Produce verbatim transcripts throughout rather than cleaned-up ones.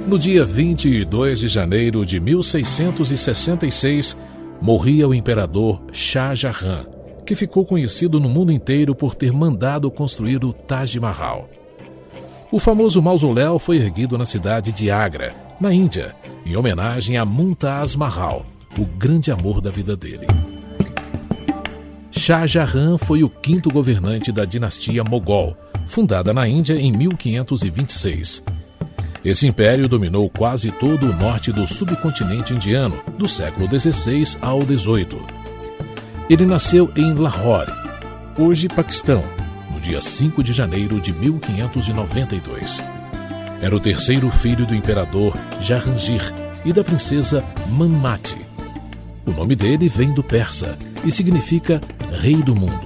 No dia vinte e dois de janeiro de mil seiscentos e sessenta e seis, morria o imperador Shah Jahan, que ficou conhecido no mundo inteiro por ter mandado construir o Taj Mahal. O famoso mausoléu foi erguido na cidade de Agra, na Índia, em homenagem a Mumtaz Mahal, o grande amor da vida dele. Shah Jahan foi o quinto governante da dinastia Mogol, fundada na Índia em mil quinhentos e vinte e seis. Esse império dominou quase todo o norte do subcontinente indiano, do século dezesseis ao dezoito. Ele nasceu em Lahore, hoje Paquistão, no dia cinco de janeiro de mil quinhentos e noventa e dois. Era o terceiro filho do imperador Jahangir e da princesa Manmati. O nome dele vem do persa e significa Rei do Mundo.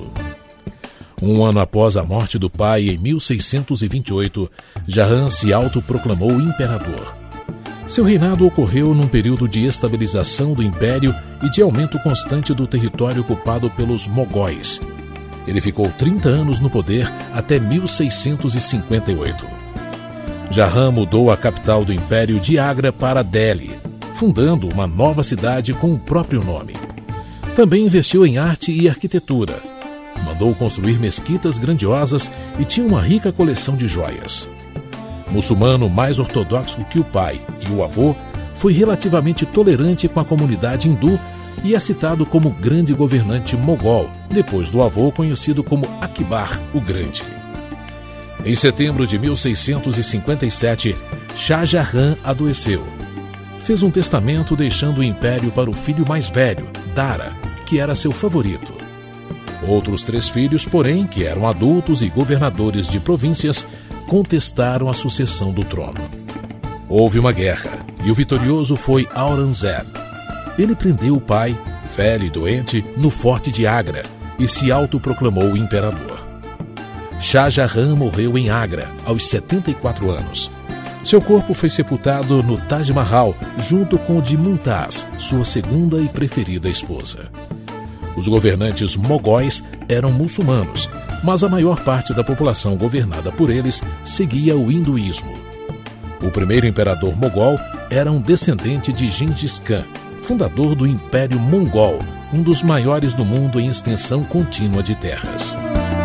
Um ano após a morte do pai, em mil seiscentos e vinte e oito, Jahan se autoproclamou imperador. Seu reinado ocorreu num período de estabilização do império e de aumento constante do território ocupado pelos mogóis. Ele ficou trinta anos no poder até mil seiscentos e cinquenta e oito. Jahan mudou a capital do império de Agra para Delhi, fundando uma nova cidade com o próprio nome. Também investiu em arte e arquitetura. Mandou construir mesquitas grandiosas e tinha uma rica coleção de joias. Muçulmano mais ortodoxo que o pai e o avô, foi relativamente tolerante com a comunidade hindu e é citado como grande governante mogol, depois do avô conhecido como Akbar o Grande. Em setembro de mil seiscentos e cinquenta e sete, Shah Jahan adoeceu. Fez um testamento deixando o império para o filho mais velho, Dara, que era seu favorito. Outros três filhos, porém, que eram adultos e governadores de províncias, contestaram a sucessão do trono. Houve uma guerra, e o vitorioso foi Aurangzeb. Ele prendeu o pai, velho e doente, no forte de Agra e se autoproclamou imperador. Shah Jahan morreu em Agra, aos setenta e quatro anos. Seu corpo foi sepultado no Taj Mahal, junto com o de Mumtaz, sua segunda e preferida esposa. Os governantes mogóis eram muçulmanos, mas a maior parte da população governada por eles seguia o hinduísmo. O primeiro imperador mogol era um descendente de Gengis Khan, fundador do Império Mongol, um dos maiores do mundo em extensão contínua de terras.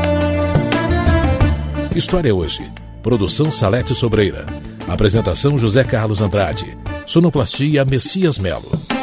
História Hoje. Produção Salete Sobreira. Apresentação José Carlos Andrade. Sonoplastia Messias Melo.